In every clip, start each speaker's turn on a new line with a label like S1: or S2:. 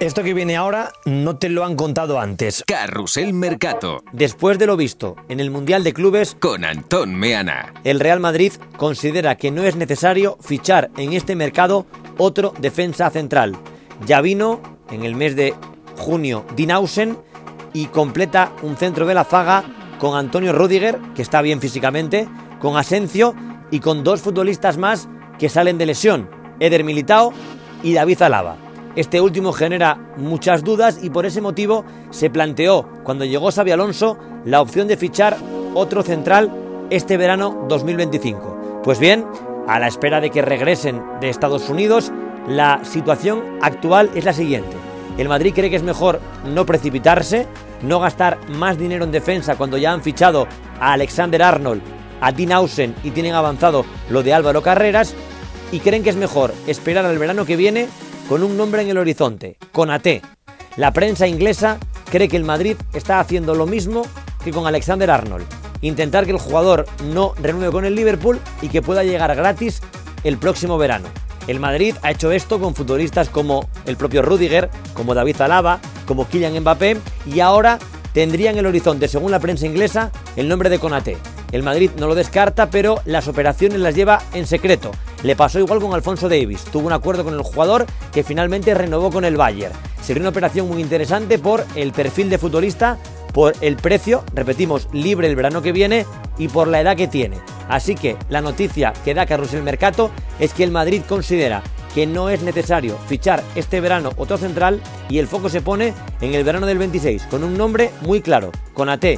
S1: Esto que viene ahora no te lo han contado antes.
S2: Carrusel Mercato.
S1: Después de lo visto en el Mundial de Clubes
S2: con Antón Meana,
S1: el Real Madrid considera que no es necesario fichar en este mercado otro defensa central. Ya vino en el mes de junio Dinausen y completa un centro de la zaga con Antonio Rüdiger, que está bien físicamente, con Asensio y con dos futbolistas más que salen de lesión, Eder Militao y David Alaba. Este último genera muchas dudas y por ese motivo se planteó, cuando llegó Xabi Alonso, la opción de fichar otro central este verano 2025. Pues bien, a la espera de que regresen de Estados Unidos, la situación actual es la siguiente. El Madrid cree que es mejor no precipitarse, no gastar más dinero en defensa cuando ya han fichado a Alexander-Arnold, a Dinausen y tienen avanzado lo de Álvaro Carreras, y creen que es mejor esperar al verano que viene con un nombre en el horizonte, Konaté. La prensa inglesa cree que el Madrid está haciendo lo mismo que con Alexander-Arnold, intentar que el jugador no renueve con el Liverpool y que pueda llegar gratis el próximo verano. El Madrid ha hecho esto con futbolistas como el propio Rüdiger, como David Alaba, como Kylian Mbappé, y ahora tendría en el horizonte, según la prensa inglesa, el nombre de Konaté. El Madrid no lo descarta, pero las operaciones las lleva en secreto. Le pasó igual con Alphonso Davies. Tuvo un acuerdo con el jugador que finalmente renovó con el Bayern. Sería una operación muy interesante por el perfil de futbolista, por el precio, repetimos, libre el verano que viene y por la edad que tiene. Así que la noticia que da Carrusel Mercato es que el Madrid considera que no es necesario fichar este verano otro central y el foco se pone en el verano del 26 con un nombre muy claro, Konaté.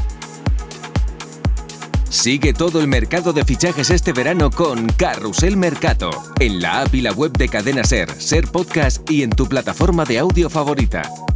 S2: Sigue todo el mercado de fichajes este verano con Carrusel Mercato, en la app y la web de Cadena Ser, Ser Podcast y en tu plataforma de audio favorita.